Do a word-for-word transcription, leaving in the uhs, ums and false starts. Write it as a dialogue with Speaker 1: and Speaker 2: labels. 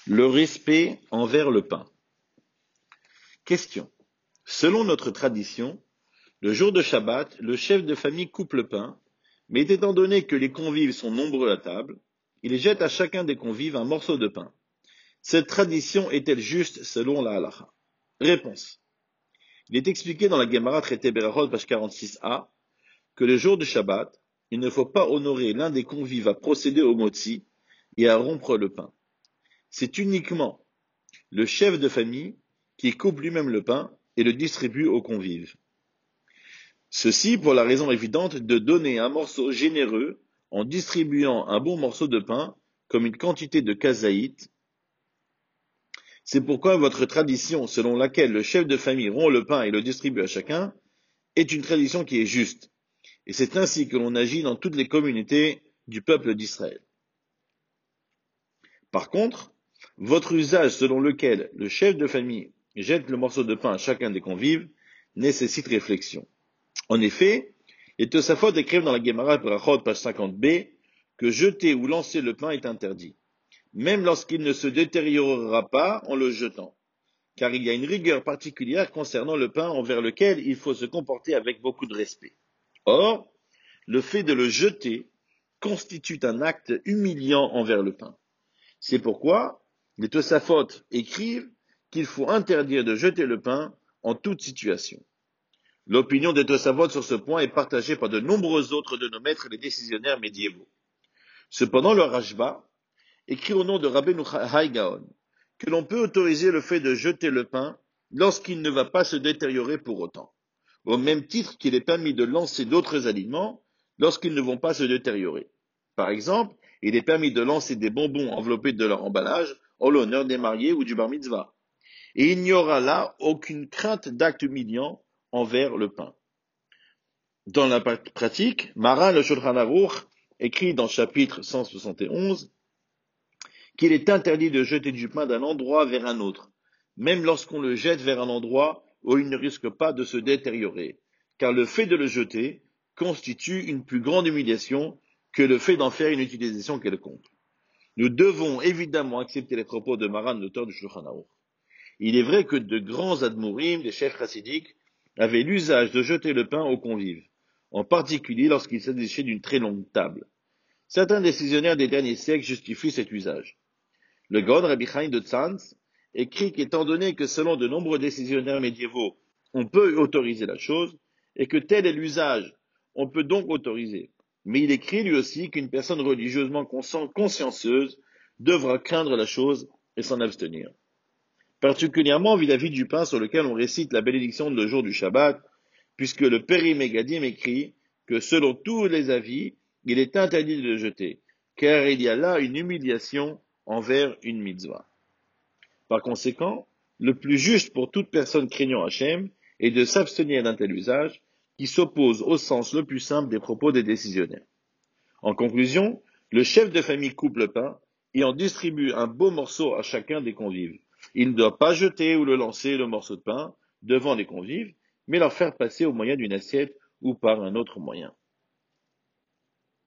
Speaker 1: Le respect envers le pain. Question. Selon notre tradition, le jour de Shabbat, le chef de famille coupe le pain, mais étant donné que les convives sont nombreux à table, il jette à chacun des convives un morceau de pain. Cette tradition est-elle juste selon la halacha? Réponse. Il est expliqué dans la Gemara traité Berachot, page quarante-six a, que le jour de Shabbat, il ne faut pas honorer l'un des convives à procéder au motzi et à rompre le pain. C'est uniquement le chef de famille qui coupe lui-même le pain et le distribue aux convives. Ceci pour la raison évidente de donner un morceau généreux en distribuant un bon morceau de pain comme une quantité de kazaït. C'est pourquoi votre tradition selon laquelle le chef de famille rompt le pain et le distribue à chacun est une tradition qui est juste. Et c'est ainsi que l'on agit dans toutes les communautés du peuple d'Israël. Par contre, votre usage selon lequel le chef de famille jette le morceau de pain à chacun des convives nécessite réflexion. En effet, les Tosafot écrivent dans la Gemara Berachot, page cinquante b, que jeter ou lancer le pain est interdit, même lorsqu'il ne se détériorera pas en le jetant, car il y a une rigueur particulière concernant le pain envers lequel il faut se comporter avec beaucoup de respect. Or, le fait de le jeter constitue un acte humiliant envers le pain. C'est pourquoi les Tosafot écrivent qu'il faut interdire de jeter le pain en toute situation. L'opinion des Tosafot sur ce point est partagée par de nombreux autres de nos maîtres les décisionnaires médiévaux. Cependant, le Rashba écrit au nom de Rabbeinu Chai Gaon que l'on peut autoriser le fait de jeter le pain lorsqu'il ne va pas se détériorer pour autant, au même titre qu'il est permis de lancer d'autres aliments lorsqu'ils ne vont pas se détériorer. Par exemple, il est permis de lancer des bonbons enveloppés de leur emballage en l'honneur des mariés ou du bar mitzvah. Et il n'y aura là aucune crainte d'acte humiliant envers le pain. Dans la pratique, Maran le Shulchan Aruch écrit dans chapitre cent soixante et onze qu'il est interdit de jeter du pain d'un endroit vers un autre, même lorsqu'on le jette vers un endroit où il ne risque pas de se détériorer, car le fait de le jeter constitue une plus grande humiliation que le fait d'en faire une utilisation quelconque. Nous devons évidemment accepter les propos de Maran, l'auteur du Shulchan Aruch. Il est vrai que de grands admourim, des chefs chassidiques, avaient l'usage de jeter le pain aux convives, en particulier lorsqu'il s'agissait d'une très longue table. Certains décisionnaires des derniers siècles justifient cet usage. Le Gaon Rabbi Chaim de Tzantz écrit qu'étant donné que selon de nombreux décisionnaires médiévaux, on peut autoriser la chose, et que tel est l'usage, on peut donc autoriser. Mais il écrit lui aussi qu'une personne religieusement consciencieuse devra craindre la chose et s'en abstenir. Particulièrement vis-à-vis du pain sur lequel on récite la bénédiction le jour du Shabbat, puisque le Péri Megadim écrit que selon tous les avis, il est interdit de le jeter, car il y a là une humiliation envers une mitzvah. Par conséquent, le plus juste pour toute personne craignant Hachem est de s'abstenir d'un tel usage qui s'oppose au sens le plus simple des propos des décisionnaires. En conclusion, le chef de famille coupe le pain et en distribue un beau morceau à chacun des convives. Il ne doit pas jeter ou le lancer le morceau de pain devant les convives, mais leur faire passer au moyen d'une assiette ou par un autre moyen.